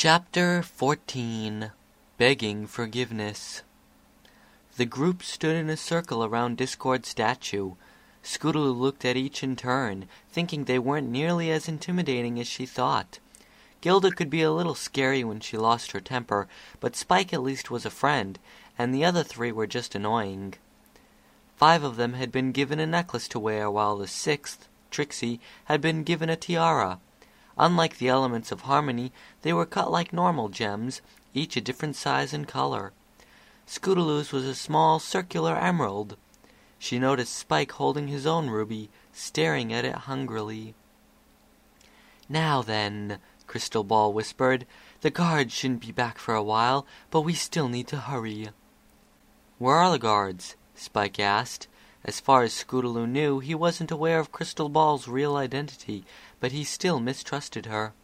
Chapter 14. Begging Forgiveness. The group stood in a circle around Discord's statue. Scootaloo looked at each in turn, thinking they weren't nearly as intimidating as she thought. Gilda could be a little scary when she lost her temper, but Spike at least was a friend, and the other three were just annoying. 5 of them had been given a necklace to wear, while the 6th, Trixie, had been given a tiara. Unlike the elements of harmony, they were cut like normal gems, each a different size and color. Scootaloo's was a small circular emerald. She noticed Spike holding his own ruby, staring at it hungrily. "Now then," Crystal Ball whispered, "the guards shouldn't be back for a while, but we still need to hurry." "Where are the guards?" Spike asked. As far as Scootaloo knew, he wasn't aware of Crystal Ball's real identity, but he still mistrusted her.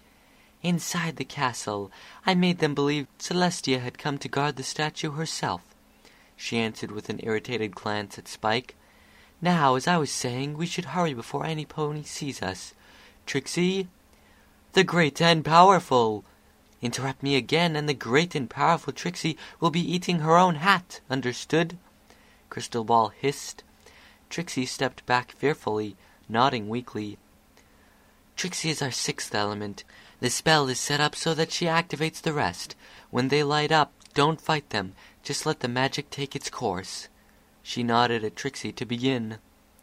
"Inside the castle. I made them believe Celestia had come to guard the statue herself," she answered with an irritated glance at Spike. "Now, as I was saying, we should hurry before any pony sees us. Trixie?" "The great and powerful!" "Interrupt me again, and the great and powerful Trixie will be eating her own hat, understood?" Crystal Ball hissed. Trixie stepped back fearfully, nodding weakly. "Trixie is our 6th element. The spell is set up so that she activates the rest. When they light up, don't fight them. Just let the magic take its course." She nodded at Trixie to begin.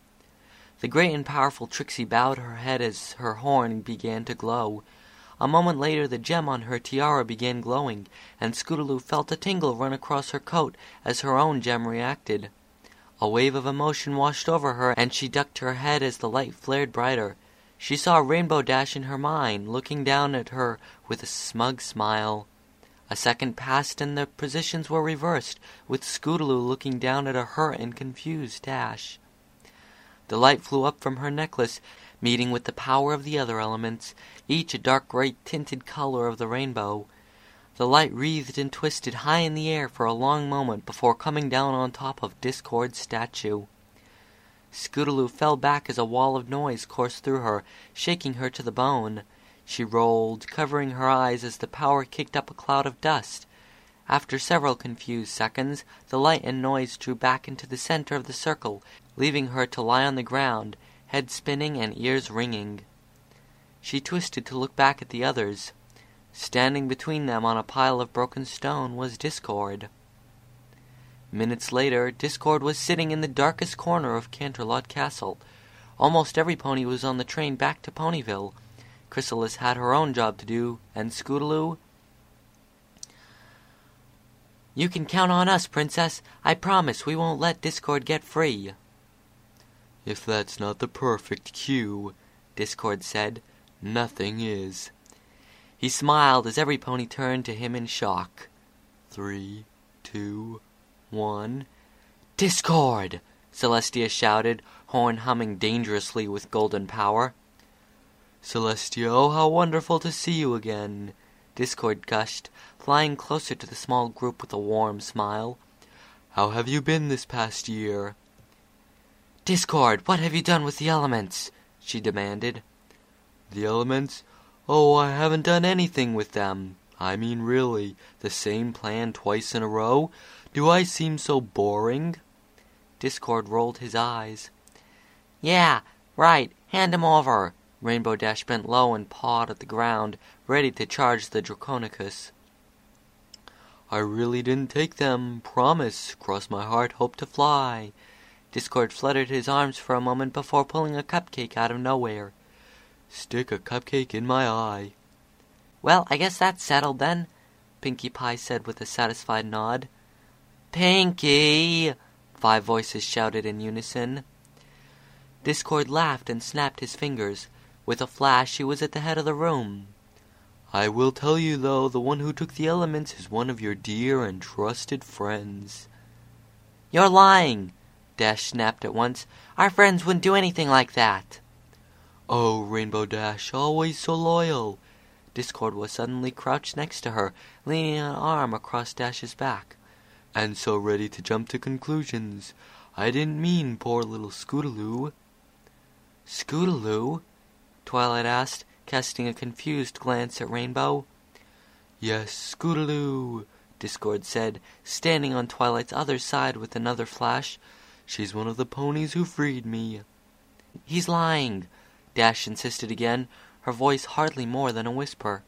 The great and powerful Trixie bowed her head as her horn began to glow. A moment later the gem on her tiara began glowing, and Scootaloo felt a tingle run across her coat as her own gem reacted. A wave of emotion washed over her, and she ducked her head as the light flared brighter. She saw Rainbow Dash in her mind, looking down at her with a smug smile. A second passed, and the positions were reversed, with Scootaloo looking down at a hurt and confused Dash. The light flew up from her necklace, meeting with the power of the other elements, each a dark gray tinted color of the rainbow. The light wreathed and twisted high in the air for a long moment before coming down on top of Discord's statue. Scootaloo fell back as a wall of noise coursed through her, shaking her to the bone. She rolled, covering her eyes as the power kicked up a cloud of dust. After several confused seconds, the light and noise drew back into the center of the circle, leaving her to lie on the ground, head spinning and ears ringing. She twisted to look back at the others. Standing between them on a pile of broken stone was Discord. Minutes later, Discord was sitting in the darkest corner of Canterlot Castle. Almost every pony was on the train back to Ponyville. Chrysalis had her own job to do, and Scootaloo... "You can count on us, Princess. I promise we won't let Discord get free." "If that's not the perfect cue," Discord said, "nothing is." He smiled as every pony turned to him in shock. 3, 2, 1... "Discord!" Celestia shouted, horn humming dangerously with golden power. "Celestia, oh, how wonderful to see you again," Discord gushed, flying closer to the small group with a warm smile. "How have you been this past year?" "Discord, what have you done with the elements?" she demanded. "The elements? Oh, I haven't done anything with them. I mean, really, the same plan twice in a row? Do I seem so boring?" Discord rolled his eyes. "Yeah, right, hand him over." Rainbow Dash bent low and pawed at the ground, ready to charge the Draconicus. "I really didn't take them, promise, cross my heart, hope to fly." Discord fluttered his arms for a moment before pulling a cupcake out of nowhere. "Stick a cupcake in my eye." "Well, I guess that's settled then," Pinkie Pie said with a satisfied nod. "Pinkie!" 5 voices shouted in unison. Discord laughed and snapped his fingers. With a flash, he was at the head of the room. "I will tell you, though, the one who took the elements is one of your dear and trusted friends." "You're lying!" Dash snapped at once. "Our friends wouldn't do anything like that." "Oh, Rainbow Dash, always so loyal." Discord was suddenly crouched next to her, leaning an arm across Dash's back. "And so ready to jump to conclusions. I didn't mean poor little Scootaloo." "Scootaloo?" Twilight asked, casting a confused glance at Rainbow. Yes, Scootaloo, Discord said, standing on Twilight's other side with another flash. She's one of the ponies who freed me. He's lying, Dash insisted again, her voice hardly more than a whisper.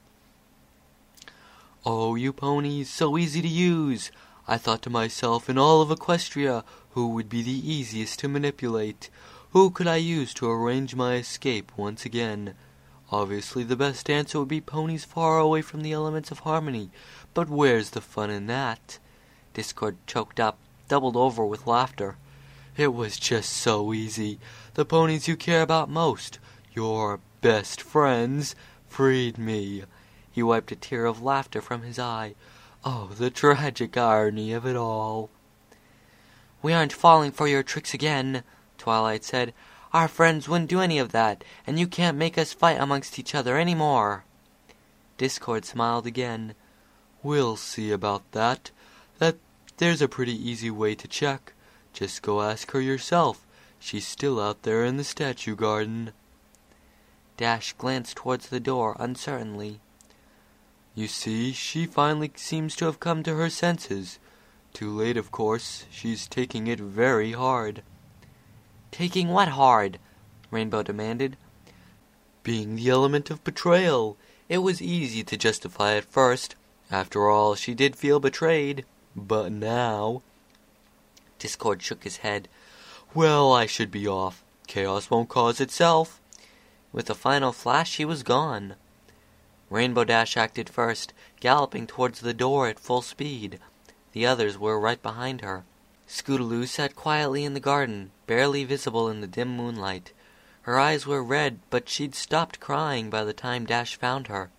Oh, you ponies, so easy to use. I thought to myself, in all of Equestria, who would be the easiest to manipulate? Who could I use to arrange my escape once again? Obviously, the best answer would be ponies far away from the elements of harmony. But where's the fun in that? Discord choked up, doubled over with laughter. It was just so easy. The ponies you care about most, your best friends, freed me. He wiped a tear of laughter from his eye. Oh, the tragic irony of it all. We aren't falling for your tricks again, Twilight said. Our friends wouldn't do any of that, and you can't make us fight amongst each other any more. Discord smiled again. We'll see about that. There's a pretty easy way to check. Just go ask her yourself. She's still out there in the statue garden. Dash glanced towards the door uncertainly. You see, she finally seems to have come to her senses. Too late, of course. She's taking it very hard. Taking what hard? Rainbow demanded. Being the element of betrayal. It was easy to justify at first. After all, she did feel betrayed. But now... Discord shook his head. Well, I should be off. Chaos won't cause itself. With a final flash, he was gone. Rainbow Dash acted first, galloping towards the door at full speed. The others were right behind her. Scootaloo sat quietly in the garden, barely visible in the dim moonlight. Her eyes were red, but she'd stopped crying by the time Dash found her.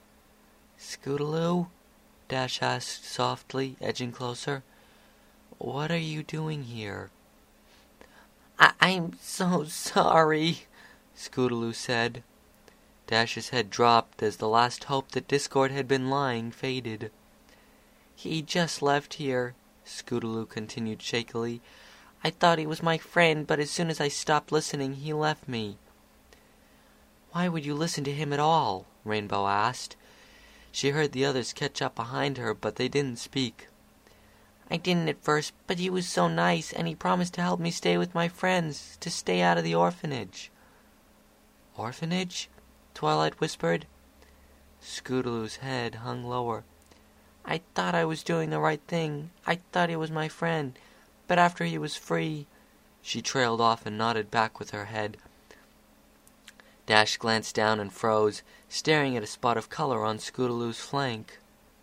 Scootaloo? Dash asked softly, edging closer. What are you doing here? I'm so sorry, Scootaloo said. Dash's head dropped as the last hope that Discord had been lying faded. He just left here, Scootaloo continued shakily. I thought he was my friend, but as soon as I stopped listening, he left me. Why would you listen to him at all? Rainbow asked. She heard the others catch up behind her, but they didn't speak. I didn't at first, but he was so nice, and he promised to help me stay with my friends, to stay out of the orphanage. Orphanage? Twilight whispered. Scootaloo's head hung lower. I thought I was doing the right thing. I thought he was my friend. But after he was free... She trailed off and nodded back with her head. Dash glanced down and froze, staring at a spot of color on Scootaloo's flank.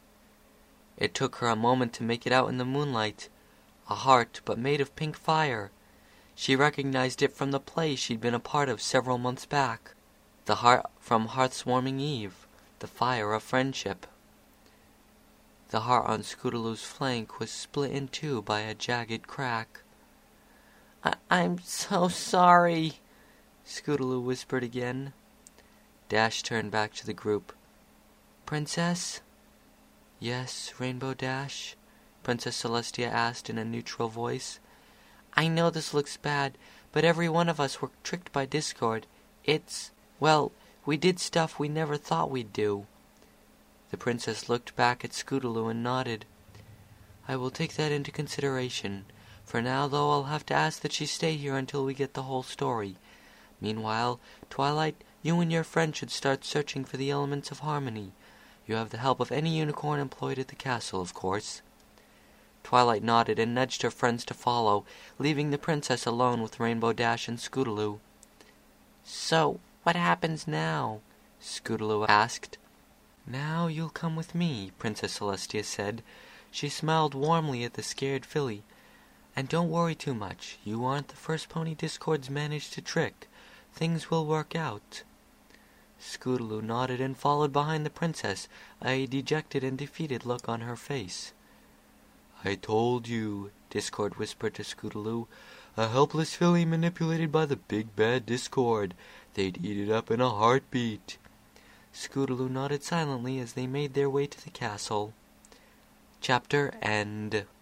It took her a moment to make it out in the moonlight. A heart, but made of pink fire. She recognized it from the play she'd been a part of several months back. The heart from Hearth's Warming Eve, the fire of friendship. The heart on Scootaloo's flank was split in two by a jagged crack. I'm so sorry, Scootaloo whispered again. Dash turned back to the group. Princess? Yes, Rainbow Dash? Princess Celestia asked in a neutral voice. I know this looks bad, but every one of us were tricked by Discord. Well, we did stuff we never thought we'd do. The princess looked back at Scootaloo and nodded. I will take that into consideration. For now, though, I'll have to ask that she stay here until we get the whole story. Meanwhile, Twilight, you and your friend should start searching for the elements of harmony. You have the help of any unicorn employed at the castle, of course. Twilight nodded and nudged her friends to follow, leaving the princess alone with Rainbow Dash and Scootaloo. So, what happens now? Scootaloo asked. Now you'll come with me, Princess Celestia said. She smiled warmly at the scared filly. And don't worry too much. You aren't the first pony Discord's managed to trick. Things will work out. Scootaloo nodded and followed behind the princess, a dejected and defeated look on her face. I told you, Discord whispered to Scootaloo. A helpless filly manipulated by the big bad Discord. They'd eat it up in a heartbeat. Scootaloo nodded silently as they made their way to the castle. Chapter End.